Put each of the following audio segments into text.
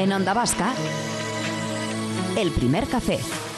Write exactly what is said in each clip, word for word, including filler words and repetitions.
En Onda Vasca, El Primer Café.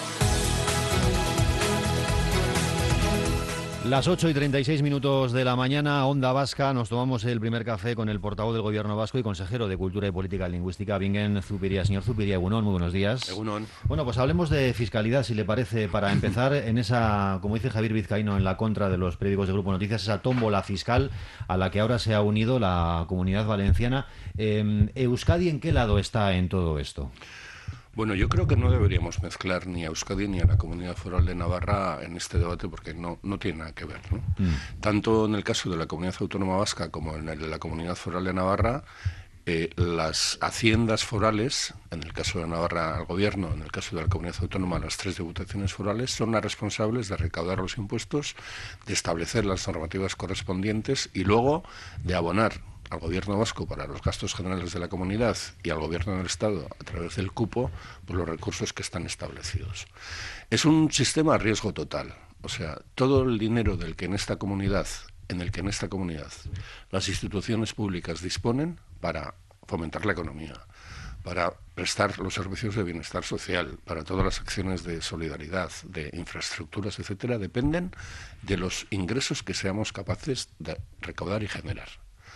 Las ocho y treinta y seis minutos de la mañana, Onda Vasca, nos tomamos el primer café con el portavoz del Gobierno vasco y consejero de Cultura y Política Lingüística, Bingen Zupiria. Señor Zupiria, Egunon, muy buenos días. Egunon. Bueno, pues hablemos de fiscalidad, si le parece, para empezar en esa, como dice Javier Vizcaíno en la contra de los periódicos de Grupo Noticias, esa tómbola fiscal a la que ahora se ha unido la Comunidad Valenciana. Eh, ¿Euskadi en qué lado está en todo esto? Bueno, yo creo que no deberíamos mezclar ni a Euskadi ni a la Comunidad Foral de Navarra en este debate porque no, no tiene nada que ver, ¿no? Mm. Tanto en el caso de la Comunidad Autónoma Vasca como en el de la Comunidad Foral de Navarra, eh, las haciendas forales, en el caso de Navarra al Gobierno, en el caso de la Comunidad Autónoma las tres diputaciones forales, son las responsables de recaudar los impuestos, de establecer las normativas correspondientes y luego de abonar al Gobierno vasco para los gastos generales de la comunidad y al Gobierno del Estado a través del cupo por los recursos que están establecidos. Es un sistema a riesgo total, o sea, todo el dinero del que en esta comunidad, en el que en esta comunidad las instituciones públicas disponen para fomentar la economía, para prestar los servicios de bienestar social, para todas las acciones de solidaridad, de infraestructuras, etcétera, dependen de los ingresos que seamos capaces de recaudar y generar.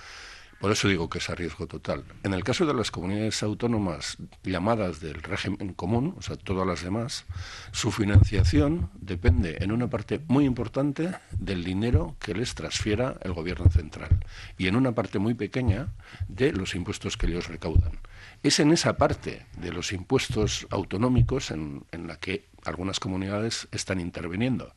Por eso digo que es a riesgo total. En el caso de las comunidades autónomas llamadas del régimen común, o sea, todas las demás, su financiación depende en una parte muy importante del dinero que les transfiera el gobierno central y en una parte muy pequeña de los impuestos que ellos recaudan. Es en esa parte de los impuestos autonómicos en, en la que algunas comunidades están interviniendo,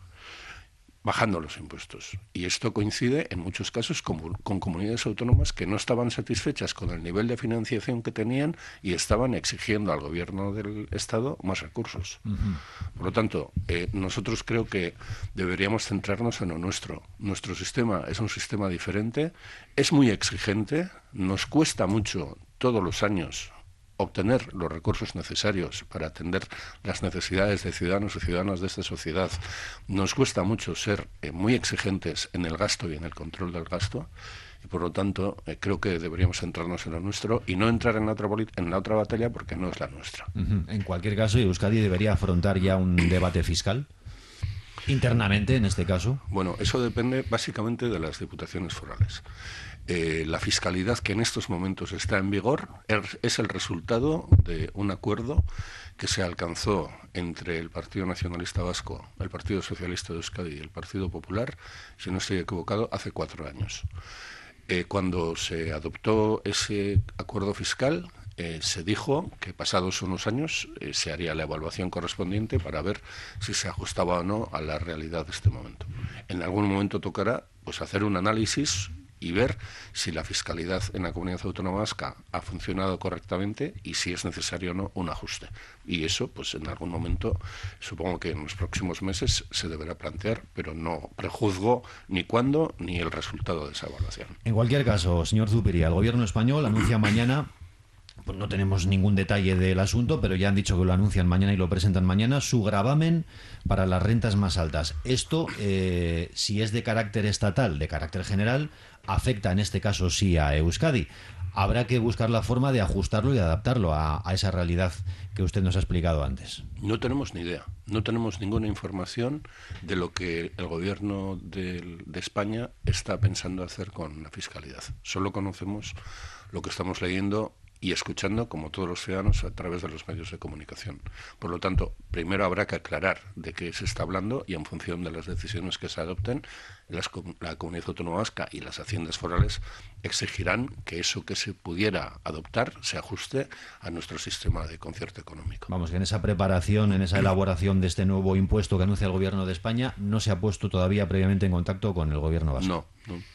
bajando los impuestos. Y esto coincide en muchos casos con, con comunidades autónomas que no estaban satisfechas con el nivel de financiación que tenían y estaban exigiendo al gobierno del Estado más recursos. Uh-huh. Por lo tanto, eh, nosotros creo que deberíamos centrarnos en lo nuestro. Nuestro sistema es un sistema diferente, es muy exigente, nos cuesta mucho todos los años obtener los recursos necesarios para atender las necesidades de ciudadanos y ciudadanas de esta sociedad. Nos cuesta mucho ser eh, muy exigentes en el gasto y en el control del gasto y por lo tanto eh, creo que deberíamos centrarnos en lo nuestro y no entrar en la otra, en la otra batalla porque no es la nuestra. Uh-huh. En cualquier caso, Euskadi debería afrontar ya un debate fiscal internamente en este caso. Bueno, eso depende básicamente de las diputaciones forales. Eh, la fiscalidad que en estos momentos está en vigor es el resultado de un acuerdo que se alcanzó entre el Partido Nacionalista Vasco, el Partido Socialista de Euskadi y el Partido Popular, si no estoy equivocado, hace cuatro años. Eh, cuando se adoptó ese acuerdo fiscal, eh, se dijo que pasados unos años eh, se haría la evaluación correspondiente para ver si se ajustaba o no a la realidad de este momento. En algún momento tocará pues hacer un análisis y ver si la fiscalidad en la Comunidad Autónoma Vasca ha funcionado correctamente y si es necesario o no un ajuste. Y eso, pues en algún momento, supongo que en los próximos meses se deberá plantear, pero no prejuzgo ni cuándo ni el resultado de esa evaluación. En cualquier caso, señor Zupiria, el Gobierno español anuncia mañana, pues no tenemos ningún detalle del asunto, pero ya han dicho que lo anuncian mañana y lo presentan mañana, su gravamen para las rentas más altas. Esto, eh, si es de carácter estatal, de carácter general, afecta en este caso sí a Euskadi. Habrá que buscar la forma de ajustarlo y adaptarlo a, a esa realidad que usted nos ha explicado antes. No tenemos ni idea, no tenemos ninguna información de lo que el gobierno de, de España está pensando hacer con la fiscalidad. Solo conocemos lo que estamos leyendo y escuchando, como todos los ciudadanos, a través de los medios de comunicación. Por lo tanto, primero habrá que aclarar de qué se está hablando y en función de las decisiones que se adopten, las, la Comunidad Autónoma Vasca y las haciendas forales exigirán que eso que se pudiera adoptar se ajuste a nuestro sistema de concierto económico. Vamos, que en esa preparación, en esa elaboración de este nuevo impuesto que anuncia el Gobierno de España, no se ha puesto todavía previamente en contacto con el Gobierno vasco. No, no.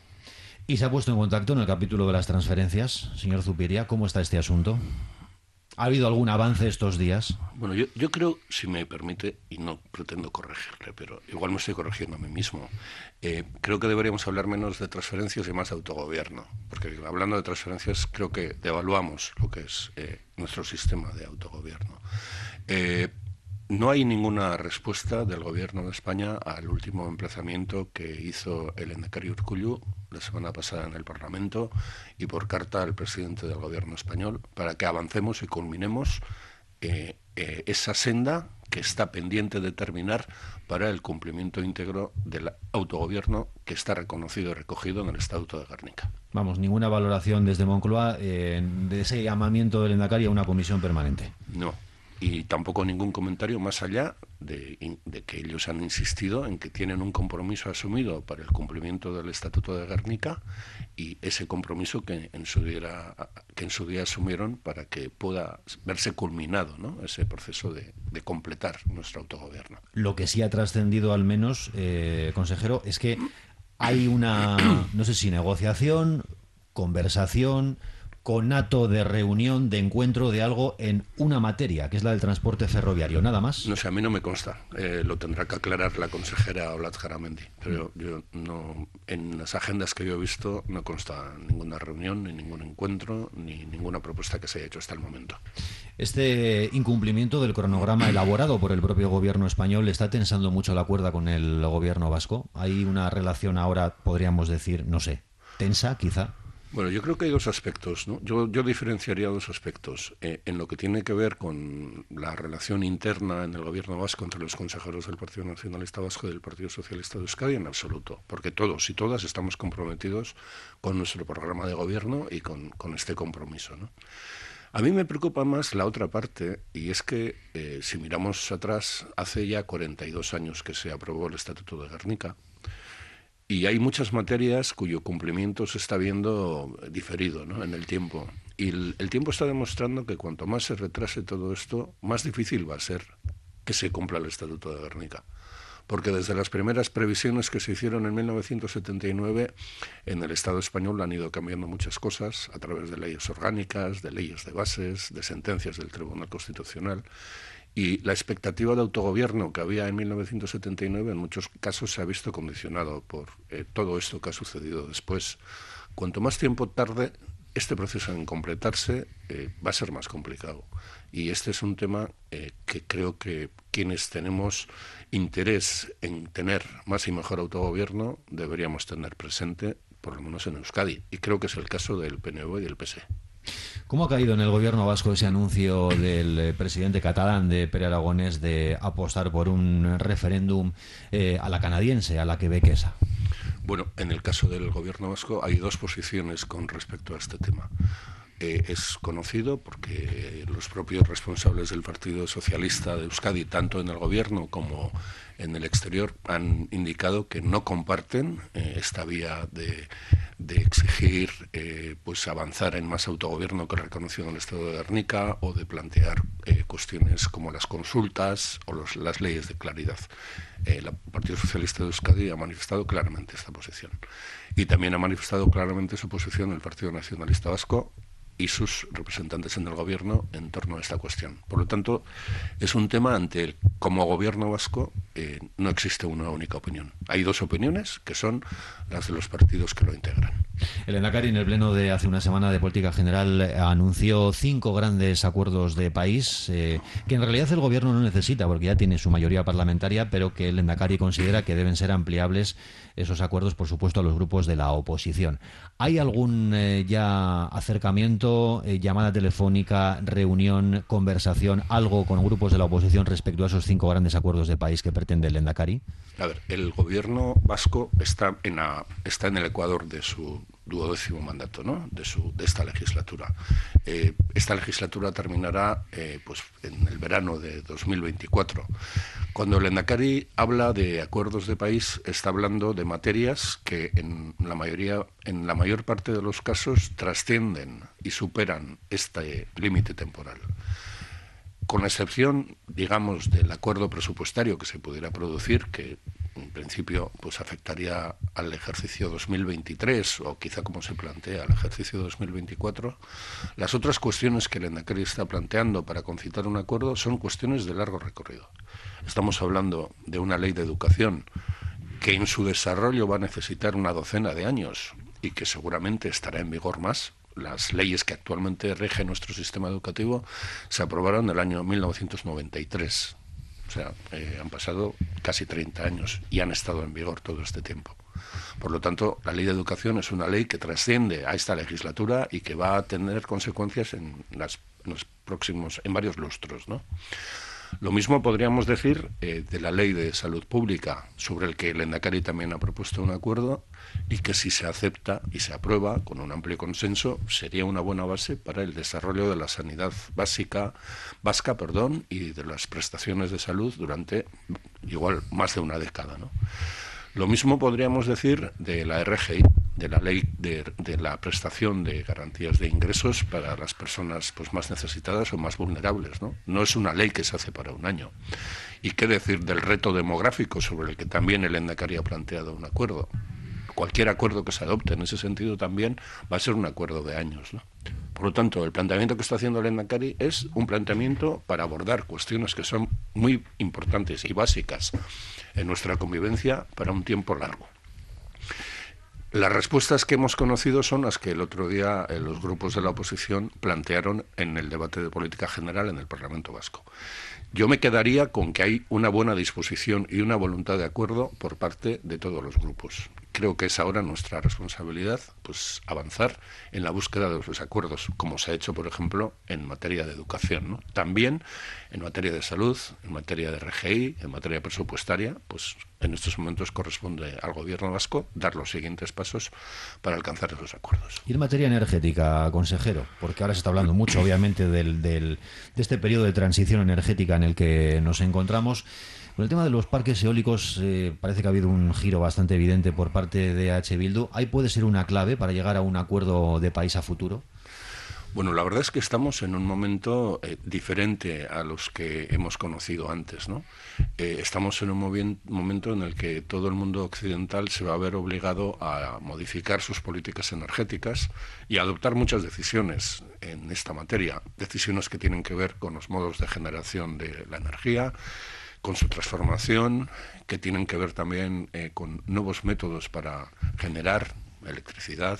¿Y se ha puesto en contacto en el capítulo de las transferencias, señor Zupiria? ¿Cómo está este asunto? ¿Ha habido algún avance estos días? Bueno, yo, yo creo, si me permite, y no pretendo corregirle, pero igual me estoy corrigiendo a mí mismo, eh, creo que deberíamos hablar menos de transferencias y más de autogobierno, porque hablando de transferencias creo que devaluamos lo que es eh, nuestro sistema de autogobierno. Eh, No hay ninguna respuesta del Gobierno de España al último emplazamiento que hizo el lehendakari Urkullu la semana pasada en el Parlamento y por carta al presidente del gobierno español para que avancemos y culminemos eh, eh, esa senda que está pendiente de terminar para el cumplimiento íntegro del autogobierno que está reconocido y recogido en el Estatuto de Gernika. Vamos, ninguna valoración desde Moncloa eh, de ese llamamiento del Lehendakari a una comisión permanente. No, y tampoco ningún comentario más allá de, de que ellos han insistido en que tienen un compromiso asumido para el cumplimiento del Estatuto de Gernika y ese compromiso que en su día, que en su día asumieron para que pueda verse culminado, ¿no?, ese proceso de, de completar nuestro autogobierno. Lo que sí ha trascendido al menos, eh, consejero, es que hay una, no sé si negociación, conversación, conato de reunión, de encuentro de algo en una materia, que es la del transporte ferroviario, nada más. No sé, a mí no me consta. Eh, lo tendrá que aclarar la consejera Olatz Garamendi. Pero mm. yo no, en las agendas que yo he visto no consta ninguna reunión, ni ningún encuentro, ni ninguna propuesta que se haya hecho hasta el momento. Este incumplimiento del cronograma elaborado por el propio gobierno español está tensando mucho la cuerda con el gobierno vasco. Hay una relación ahora, podríamos decir, no sé, tensa quizá. Bueno, yo creo que hay dos aspectos, ¿no? Yo, yo diferenciaría dos aspectos. Eh, en lo que tiene que ver con la relación interna en el gobierno vasco entre los consejeros del Partido Nacionalista Vasco y del Partido Socialista de Euskadi, en absoluto. Porque todos y todas estamos comprometidos con nuestro programa de gobierno y con, con este compromiso, ¿no? A mí me preocupa más la otra parte, y es que, eh, si miramos atrás, hace ya cuarenta y dos años que se aprobó el Estatuto de Gernika, y hay muchas materias cuyo cumplimiento se está viendo diferido, ¿no?, en el tiempo. Y el, el tiempo está demostrando que cuanto más se retrase todo esto, más difícil va a ser que se cumpla el Estatuto de Gernika. Porque desde las primeras previsiones que se hicieron en mil novecientos setenta y nueve, en el Estado español han ido cambiando muchas cosas a través de leyes orgánicas, de leyes de bases, de sentencias del Tribunal Constitucional. Y la expectativa de autogobierno que había en mil novecientos setenta y nueve en muchos casos se ha visto condicionado por eh, todo esto que ha sucedido después. Cuanto más tiempo tarde este proceso en completarse, eh, va a ser más complicado. Y este es un tema eh, que creo que quienes tenemos interés en tener más y mejor autogobierno deberíamos tener presente, por lo menos en Euskadi. Y creo que es el caso del P N V y del P S E. ¿Cómo ha caído en el gobierno vasco ese anuncio del presidente catalán, de Pere Aragonés, de apostar por un referéndum eh, a la canadiense, a la quebequesa? Bueno, en el caso del gobierno vasco hay dos posiciones con respecto a este tema. Eh, es conocido porque los propios responsables del Partido Socialista de Euskadi, tanto en el gobierno como en el exterior, han indicado que no comparten eh, esta vía de, de exigir eh, pues avanzar en más autogobierno que reconocido en el Estado de Gernika, o de plantear eh, cuestiones como las consultas o los, las leyes de claridad. Eh, el Partido Socialista de Euskadi ha manifestado claramente esta posición. Y también ha manifestado claramente su posición el Partido Nacionalista Vasco y sus representantes en el gobierno en torno a esta cuestión. Por lo tanto, es un tema ante el, como gobierno vasco, eh, no existe una única opinión. Hay dos opiniones, que son las de los partidos que lo integran. El Lehendakari, en el pleno de hace una semana de Política General, anunció cinco grandes acuerdos de país eh, que en realidad el gobierno no necesita, porque ya tiene su mayoría parlamentaria, pero que el Lehendakari considera que deben ser ampliables esos acuerdos, por supuesto, a los grupos de la oposición. ¿Hay algún eh, ya acercamiento, eh, llamada telefónica, reunión, conversación, algo con grupos de la oposición respecto a esos cinco grandes acuerdos de país que pretende el Lehendakari? A ver, el gobierno vasco está en, la, está en el ecuador de su duodécimo mandato, ¿no?, de, su, de esta legislatura. Eh, esta legislatura terminará eh, pues en el verano de dos mil veinticuatro. Cuando el Lehendakari habla de acuerdos de país, está hablando de materias que en la mayoría, en la mayor parte de los casos trascienden y superan este límite temporal. Con excepción, digamos, del acuerdo presupuestario que se pudiera producir, que en principio pues afectaría al ejercicio dos mil veintitrés, o quizá, como se plantea, al ejercicio dos mil veinticuatro, las otras cuestiones que el Lehendakari está planteando para concitar un acuerdo son cuestiones de largo recorrido. Estamos hablando de una ley de educación que en su desarrollo va a necesitar una docena de años y que seguramente estará en vigor más. Las leyes que actualmente rigen nuestro sistema educativo se aprobaron en el año mil novecientos noventa y tres. O sea, eh, han pasado casi treinta años y han estado en vigor todo este tiempo. Por lo tanto, la ley de educación es una ley que trasciende a esta legislatura y que va a tener consecuencias en, las, en los próximos, en varios lustros, ¿no? Lo mismo podríamos decir eh, de la Ley de Salud Pública, sobre el que el Lehendakari también ha propuesto un acuerdo y que si se acepta y se aprueba con un amplio consenso sería una buena base para el desarrollo de la sanidad básica vasca, perdón, y de las prestaciones de salud durante igual más de una década, ¿no? Lo mismo podríamos decir de la R G I, de la ley de, de la prestación de garantías de ingresos para las personas pues más necesitadas o más vulnerables, ¿no? No es una ley que se hace para un año. ¿Y qué decir del reto demográfico sobre el que también el Lehendakari ha planteado un acuerdo? Cualquier acuerdo que se adopte en ese sentido también va a ser un acuerdo de años, ¿no? Por lo tanto, el planteamiento que está haciendo el Lehendakari es un planteamiento para abordar cuestiones que son muy importantes y básicas en nuestra convivencia para un tiempo largo. Las respuestas que hemos conocido son las que el otro día eh, los grupos de la oposición plantearon en el debate de política general en el Parlamento Vasco. Yo me quedaría con que hay una buena disposición y una voluntad de acuerdo por parte de todos los grupos. Creo que es ahora nuestra responsabilidad pues avanzar en la búsqueda de los acuerdos, como se ha hecho, por ejemplo, en materia de educación, ¿no? También en materia de salud, en materia de R G I, en materia presupuestaria, pues en estos momentos corresponde al Gobierno vasco dar los siguientes pasos para alcanzar esos acuerdos. Y en materia energética, consejero, porque ahora se está hablando mucho, obviamente, del, del, de este periodo de transición energética en el que nos encontramos. Con el tema de los parques eólicos eh, parece que ha habido un giro bastante evidente por parte de H. Bildu. ¿Ahí puede ser una clave para llegar a un acuerdo de país a futuro? Bueno, la verdad es que estamos en un momento eh, diferente a los que hemos conocido antes, ¿no? Eh, estamos en un movi- momento en el que todo el mundo occidental se va a ver obligado a modificar sus políticas energéticas y a adoptar muchas decisiones en esta materia, decisiones que tienen que ver con los modos de generación de la energía, con su transformación, que tienen que ver también eh, con nuevos métodos para generar electricidad.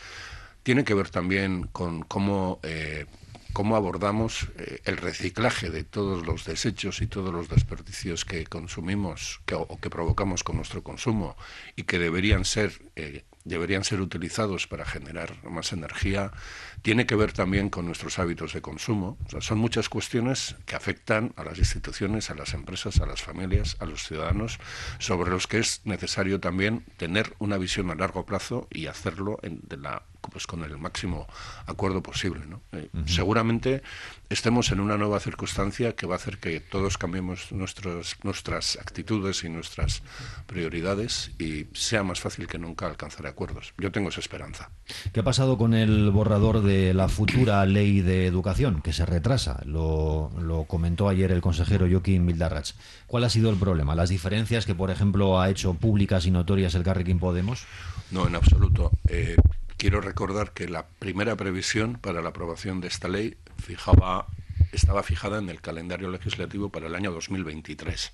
Tiene que ver también con cómo, eh, cómo abordamos eh, el reciclaje de todos los desechos y todos los desperdicios que consumimos que, o que provocamos con nuestro consumo y que deberían ser, eh, deberían ser utilizados para generar más energía. Tiene que ver también con nuestros hábitos de consumo. O sea, son muchas cuestiones que afectan a las instituciones, a las empresas, a las familias, a los ciudadanos, sobre los que es necesario también tener una visión a largo plazo y hacerlo en, de la pues con el máximo acuerdo posible, ¿no? Eh, uh-huh. Seguramente estemos en una nueva circunstancia que va a hacer que todos cambiemos nuestros, nuestras actitudes y nuestras prioridades y sea más fácil que nunca alcanzar acuerdos. Yo tengo esa esperanza. ¿Qué ha pasado con el borrador de la futura ley de educación, que se retrasa? Lo, lo comentó ayer el consejero Joaquín Bildarratz. ¿Cuál ha sido el problema? ¿Las diferencias que, por ejemplo, ha hecho públicas y notorias el Elkarrekin Podemos? No, en absoluto. Eh, Quiero recordar que la primera previsión para la aprobación de esta ley fijaba, estaba fijada en el calendario legislativo para el año dos mil veintitrés.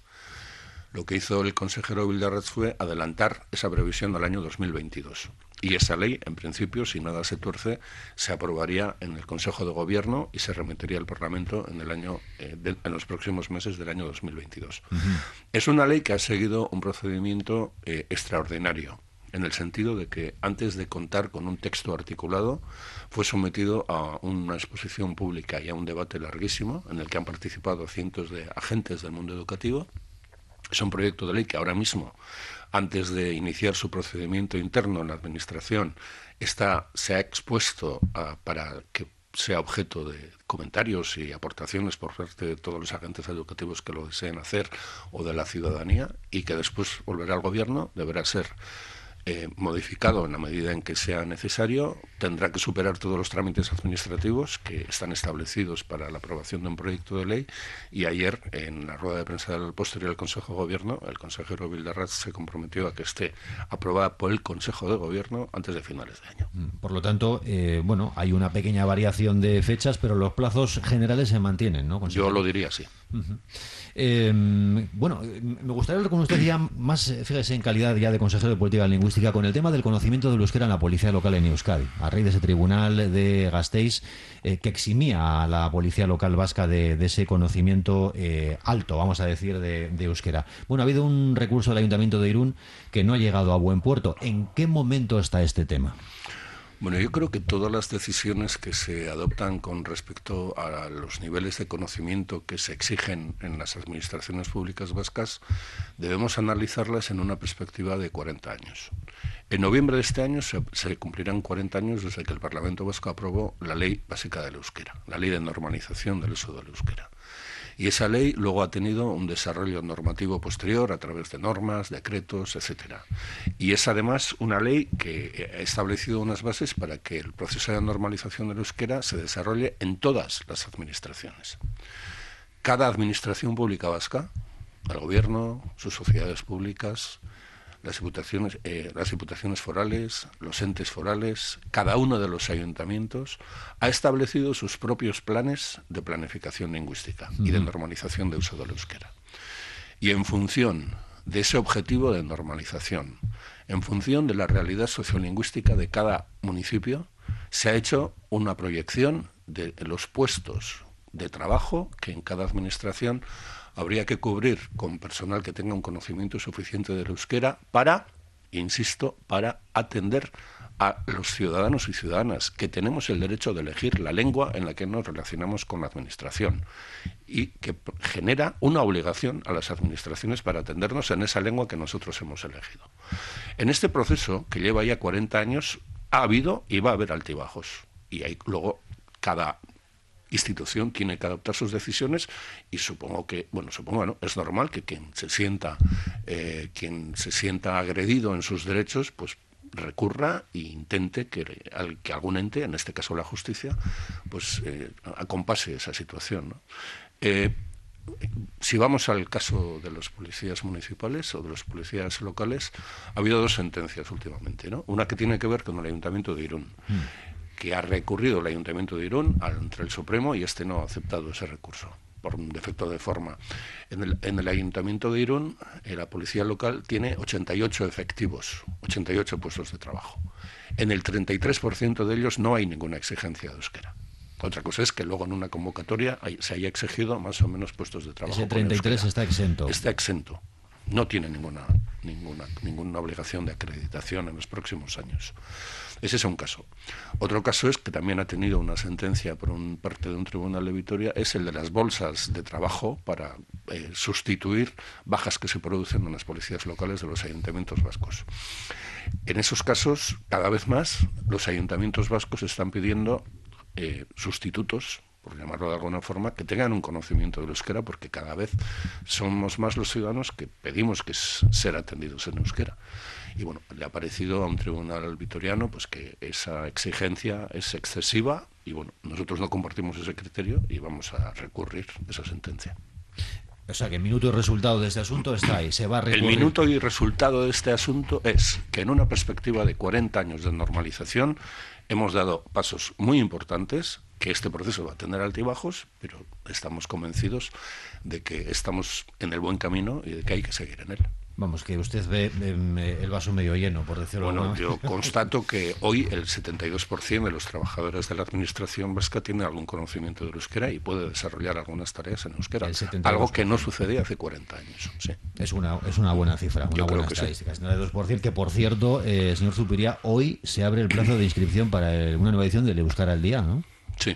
Lo que hizo el consejero Bildarratz fue adelantar esa previsión al año dos mil veintidós. Y esa ley, en principio, si nada se tuerce, se aprobaría en el Consejo de Gobierno y se remitiría al Parlamento en el año, eh, de, en los próximos meses del año dos mil veintidós. Uh-huh. Es una ley que ha seguido un procedimiento eh, extraordinario, en el sentido de que antes de contar con un texto articulado fue sometido a una exposición pública y a un debate larguísimo en el que han participado cientos de agentes del mundo educativo. Es un proyecto de ley que ahora mismo, antes de iniciar su procedimiento interno en la Administración, está, se ha expuesto a, para que sea objeto de comentarios y aportaciones por parte de todos los agentes educativos que lo deseen hacer o de la ciudadanía, y que después volverá al Gobierno, deberá ser Eh, modificado en la medida en que sea necesario, tendrá que superar todos los trámites administrativos que están establecidos para la aprobación de un proyecto de ley, y ayer en la rueda de prensa del posterior del Consejo de Gobierno el consejero Bildarratz se comprometió a que esté aprobada por el Consejo de Gobierno antes de finales de año. Por lo tanto, eh, bueno, hay una pequeña variación de fechas, pero los plazos generales se mantienen, ¿no, consejero? Yo lo diría así. Uh-huh. Eh, bueno, me gustaría hablar con usted ya más, fíjese, en calidad ya de consejero de Política Lingüística lingüística con el tema del conocimiento del euskera en la policía local en Euskadi, a raíz de ese tribunal de Gasteiz eh, que eximía a la policía local vasca de, de ese conocimiento eh, alto, vamos a decir, de, de euskera. Bueno, ha habido un recurso del Ayuntamiento de Irún que no ha llegado a buen puerto. ¿En qué momento está este tema? Bueno, yo creo que todas las decisiones que se adoptan con respecto a los niveles de conocimiento que se exigen en las administraciones públicas vascas debemos analizarlas en una perspectiva de cuarenta años. En noviembre de este año se, se cumplirán cuarenta años desde que el Parlamento Vasco aprobó la Ley Básica del Euskera, la Ley de Normalización del Uso del Euskera. Y esa ley luego ha tenido un desarrollo normativo posterior a través de normas, decretos, etcétera. Y es además una ley que ha establecido unas bases para que el proceso de normalización del euskera se desarrolle en todas las administraciones. Cada administración pública vasca, el gobierno, sus sociedades públicas, las diputaciones, eh, las diputaciones forales, los entes forales, cada uno de los ayuntamientos ha establecido sus propios planes de planificación lingüística uh-huh. y de normalización de uso del euskera. Y en función de ese objetivo de normalización, en función de la realidad sociolingüística de cada municipio, se ha hecho una proyección de los puestos de trabajo que en cada administración habría que cubrir con personal que tenga un conocimiento suficiente del euskera para, insisto, para atender a los ciudadanos y ciudadanas que tenemos el derecho de elegir la lengua en la que nos relacionamos con la administración y que genera una obligación a las administraciones para atendernos en esa lengua que nosotros hemos elegido. En este proceso, que lleva ya cuarenta años, ha habido y va a haber altibajos. Y hay, luego cada institución tiene que adoptar sus decisiones y supongo que, bueno, supongo no, es normal que quien se sienta, eh, quien se sienta agredido en sus derechos, pues recurra e intente que, que algún ente, en este caso la justicia, pues eh, acompase esa situación, ¿no? Eh, si vamos al caso de los policías municipales o de los policías locales, ha habido dos sentencias últimamente, ¿no? Una que tiene que ver con el Ayuntamiento de Irún, mm. que ha recurrido el Ayuntamiento de Irún ante el Supremo y este no ha aceptado ese recurso por un defecto de forma. En el, en el Ayuntamiento de Irún, eh, la policía local tiene ochenta y ocho efectivos, ochenta y ocho puestos de trabajo. En el treinta y tres por ciento de ellos no hay ninguna exigencia de euskera. Otra cosa es que luego en una convocatoria hay, se haya exigido más o menos puestos de trabajo. Ese treinta y tres está exento. Está exento. No tiene ninguna, ninguna, ninguna obligación de acreditación en los próximos años. Ese es un caso. Otro caso es que también ha tenido una sentencia por un parte de un tribunal de Vitoria, es el de las bolsas de trabajo para eh, sustituir bajas que se producen en las policías locales de los ayuntamientos vascos. En esos casos, cada vez más, los ayuntamientos vascos están pidiendo eh, sustitutos, por llamarlo de alguna forma, que tengan un conocimiento del euskera, porque cada vez somos más los ciudadanos que pedimos que es, ser atendidos en euskera. Y bueno, le ha parecido a un tribunal vitoriano pues que esa exigencia es excesiva y bueno, nosotros no compartimos ese criterio y vamos a recurrir esa sentencia. O sea, que el minuto y resultado de este asunto está ahí, se va a recurrir. El minuto y resultado de este asunto es que en una perspectiva de cuarenta años de normalización hemos dado pasos muy importantes, que este proceso va a tener altibajos, pero estamos convencidos de que estamos en el buen camino y de que hay que seguir en él. Vamos, que usted ve eh, el vaso medio lleno, por decirlo Bueno, alguna yo constato que hoy el setenta y dos por ciento de los trabajadores de la administración vasca tiene algún conocimiento del euskera y puede desarrollar algunas tareas en euskera, algo que no sucedía hace cuarenta años. Sí. Es una es una buena cifra, una yo buena creo estadística. Sí. setenta y dos por ciento, que por cierto, eh, señor Zupiria, hoy se abre el plazo de inscripción para el, una nueva edición del Euskara al Día, ¿no? Sí.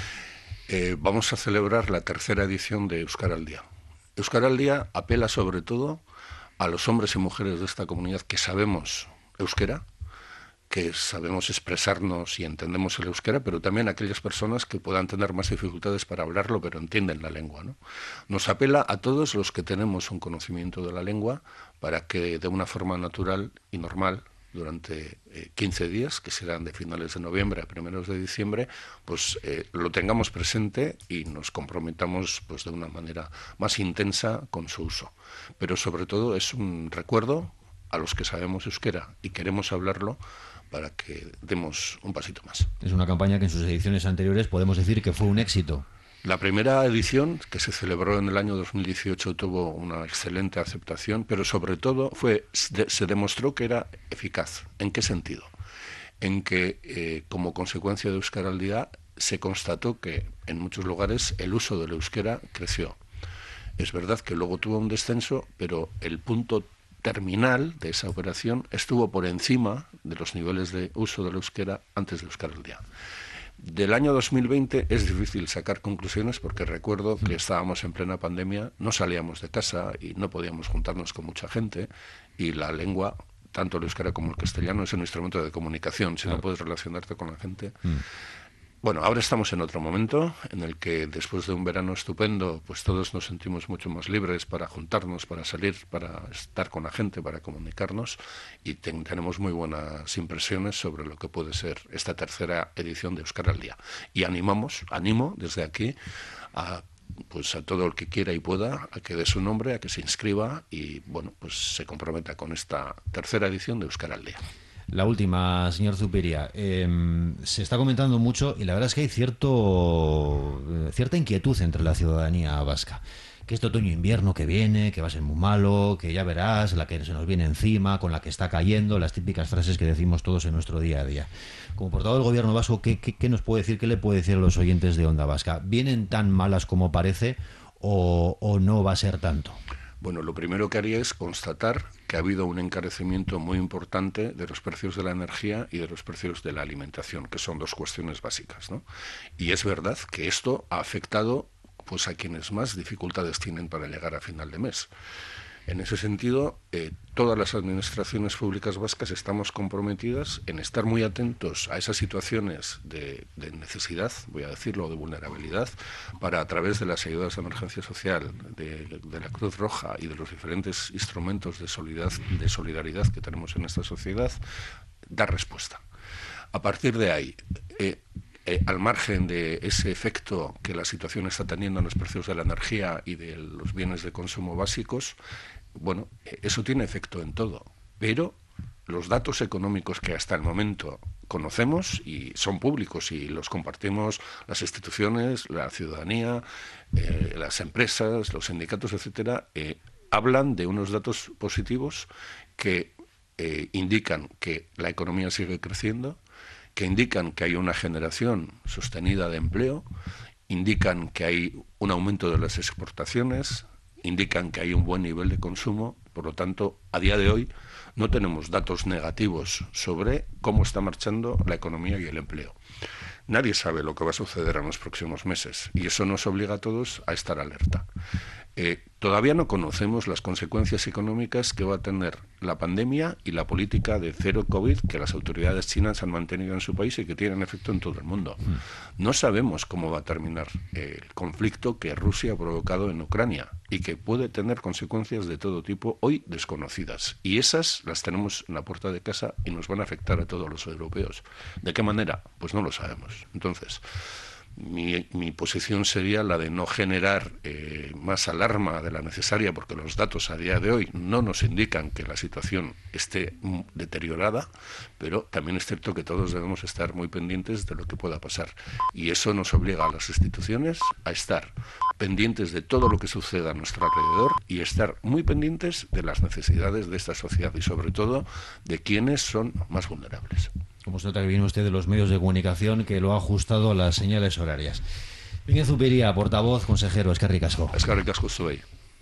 Eh, vamos a celebrar la tercera edición de Euskara al Día. Euskara al Día apela sobre todo a los hombres y mujeres de esta comunidad que sabemos euskera, que sabemos expresarnos y entendemos el euskera, pero también a aquellas personas que puedan tener más dificultades para hablarlo, pero entienden la lengua, ¿no? Nos apela a todos los que tenemos un conocimiento de la lengua para que de una forma natural y normal, durante eh, quince días, que serán de finales de noviembre a primeros de diciembre, pues eh, lo tengamos presente y nos comprometamos pues de una manera más intensa con su uso. Pero sobre todo es un recuerdo a los que sabemos euskera y queremos hablarlo para que demos un pasito más. Es una campaña que en sus ediciones anteriores podemos decir que fue un éxito. La primera edición, que se celebró en el año dos mil dieciocho, tuvo una excelente aceptación, pero sobre todo fue, se demostró que era eficaz. ¿En qué sentido? En que, eh, como consecuencia de Euskara al Día, se constató que en muchos lugares el uso del euskera creció. Es verdad que luego tuvo un descenso, pero el punto terminal de esa operación estuvo por encima de los niveles de uso del euskera antes de Euskara al Día. Del año dos mil veinte es difícil sacar conclusiones porque recuerdo que estábamos en plena pandemia, no salíamos de casa y no podíamos juntarnos con mucha gente, y la lengua, tanto el euskera como el castellano, es un instrumento de comunicación. Si claro. no puedes relacionarte con la gente... Mm. Bueno, ahora estamos en otro momento en el que después de un verano estupendo, pues todos nos sentimos mucho más libres para juntarnos, para salir, para estar con la gente, para comunicarnos, y ten, tenemos muy buenas impresiones sobre lo que puede ser esta tercera edición de Euskara al Día. Y animamos, animo desde aquí a pues a todo el que quiera y pueda a que dé su nombre, a que se inscriba y bueno, pues se comprometa con esta tercera edición de Euskara al Día. La última, señor Zupiria. Eh, se está comentando mucho y la verdad es que hay cierto cierta inquietud entre la ciudadanía vasca. Que este otoño-invierno que viene, que va a ser muy malo, que ya verás, la que se nos viene encima, con la que está cayendo, las típicas frases que decimos todos en nuestro día a día. Como portavoz del gobierno vasco, ¿qué, qué, qué nos puede decir, qué le puede decir a los oyentes de Onda Vasca? ¿Vienen tan malas como parece o, o no va a ser tanto? Bueno, lo primero que haría es constatar que ha habido un encarecimiento muy importante de los precios de la energía y de los precios de la alimentación, que son dos cuestiones básicas, ¿no? Y es verdad que esto ha afectado pues a quienes más dificultades tienen para llegar a final de mes. En ese sentido, eh, todas las administraciones públicas vascas estamos comprometidas en estar muy atentos a esas situaciones de, de necesidad, voy a decirlo, de vulnerabilidad, para a través de las ayudas de emergencia social, de, de la Cruz Roja y de los diferentes instrumentos de solidaridad, de solidaridad que tenemos en esta sociedad, dar respuesta. A partir de ahí, eh, Eh, al margen de ese efecto que la situación está teniendo en los precios de la energía y de los bienes de consumo básicos, bueno, eh, eso tiene efecto en todo, pero los datos económicos que hasta el momento conocemos y son públicos y los compartimos las instituciones, la ciudadanía, eh, las empresas, los sindicatos, etcétera, eh, hablan de unos datos positivos que eh, indican que la economía sigue creciendo, que indican que hay una generación sostenida de empleo, indican que hay un aumento de las exportaciones, indican que hay un buen nivel de consumo. Por lo tanto, a día de hoy no tenemos datos negativos sobre cómo está marchando la economía y el empleo. Nadie sabe lo que va a suceder en los próximos meses y eso nos obliga a todos a estar alerta. Eh, todavía no conocemos las consecuencias económicas que va a tener la pandemia y la política de cero COVID que las autoridades chinas han mantenido en su país y que tienen efecto en todo el mundo. No sabemos cómo va a terminar eh, el conflicto que Rusia ha provocado en Ucrania y que puede tener consecuencias de todo tipo hoy desconocidas. Y esas las tenemos en la puerta de casa y nos van a afectar a todos los europeos. ¿De qué manera? Pues no lo sabemos. Entonces, Mi, mi posición sería la de no generar eh, más alarma de la necesaria, porque los datos a día de hoy no nos indican que la situación esté deteriorada, pero también es cierto que todos debemos estar muy pendientes de lo que pueda pasar. Y eso nos obliga a las instituciones a estar pendientes de todo lo que suceda a nuestro alrededor y estar muy pendientes de las necesidades de esta sociedad y sobre todo de quienes son más vulnerables. Como se nota que viene usted de los medios de comunicación que lo ha ajustado a las señales horarias. Miguel Zupiria, portavoz, consejero, eskerrik asko. Eskerrik asko zuei.